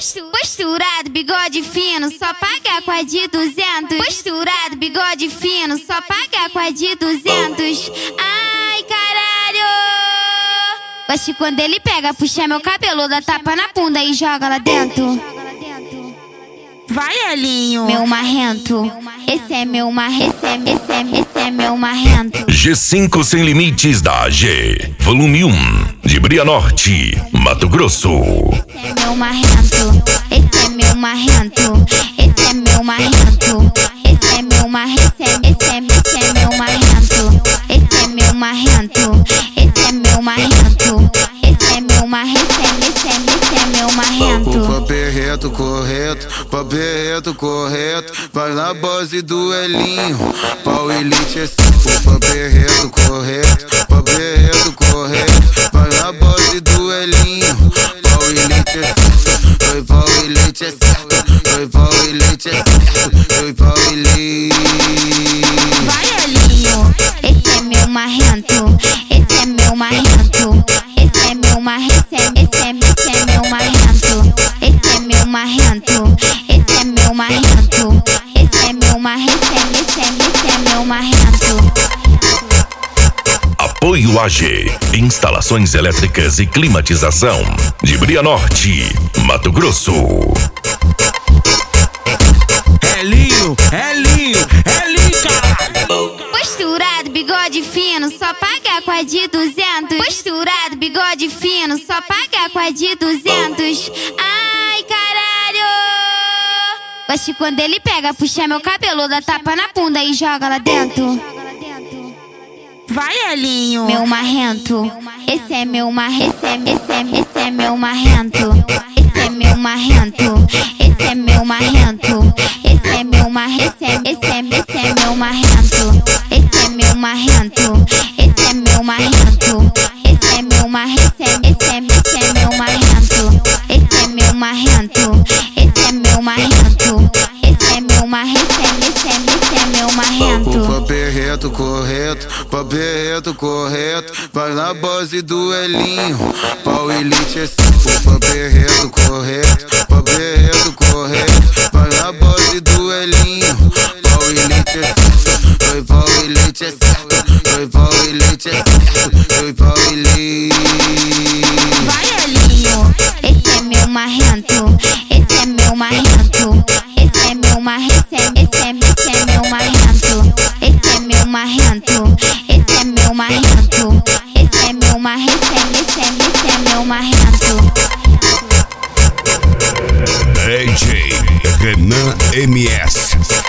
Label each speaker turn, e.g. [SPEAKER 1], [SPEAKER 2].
[SPEAKER 1] Posturado, bigode fino, só paga com a de 200. Posturado, bigode fino, só paga com a de 200. Ai, caralho! Gosto quando ele pega, puxa meu cabelo, dá tapa na bunda e joga lá dentro.
[SPEAKER 2] Vai, Elinho.
[SPEAKER 1] Meu marrento, esse é meu marrento, esse é meu marrento.
[SPEAKER 3] G5 Sem Limites da AG, volume 1, de Bria Norte, Mato Grosso.
[SPEAKER 1] Esse é meu marrento, esse é meu marrento, esse é meu marrento, esse é meu marrento, esse é meu marrento, esse é meu marrento, esse é meu marrento, esse é meu marrento, esse é meu marrento.
[SPEAKER 4] Papel reto, correto, papel reto, correto. Vai na base do Elinho, pau elite é 5. Papel reto, correto, papel reto, correto. Vai na base do Elinho, pau elite é 5. Foi pau elite é 5. Foi pau elite é 5. Foi pau elite.
[SPEAKER 1] Vai, Elinho, esse é meu marrento, esse é meu marrento, esse é meu marrento, esse é meu marrento, esse é meu marrento, esse é meu marrento, esse é meu marrento, esse é meu marrento.
[SPEAKER 3] Apoio AG, instalações elétricas e climatização, de Bria Norte, Mato Grosso.
[SPEAKER 2] Elinho, caralho.
[SPEAKER 1] Posturado, bigode fino, só paga com a de 200. Posturado, bigode fino, só paga com a de 200. Ai, caralho! Gosto quando ele pega, puxa meu cabelo, dá tapa na bunda e joga lá dentro.
[SPEAKER 2] Vai, Elinho.
[SPEAKER 1] Meu marrento, esse é meu marrento, esse é meu marrento, esse é meu marrento, esse é meu marrento, esse é meu marrento, esse é meu marrento, esse é meu marrento, esse é meu marrento, esse é meu marrento, esse é meu marrento, esse é meu marrento, esse é meu marrento, esse é meu marrento, esse é meu marrento.
[SPEAKER 4] Papel reto, correto, papel reto, correto. Vai na base do Elinho, pau elite é 5. Papel reto, correto, papel reto, correto. Vai na base do Elinho, pau elite é 5. Foi pau elite é 5. Foi pau elite é 5. Foi pau elite.
[SPEAKER 1] Vai, Elinho, esse é meu marrento, esse é meu marrento, esse é meu marrento, esse é meu marrento, esse é meu marrento, esse é meu marrento, esse é meu marrento, esse é meu marrento.
[SPEAKER 3] DJ Renan MS.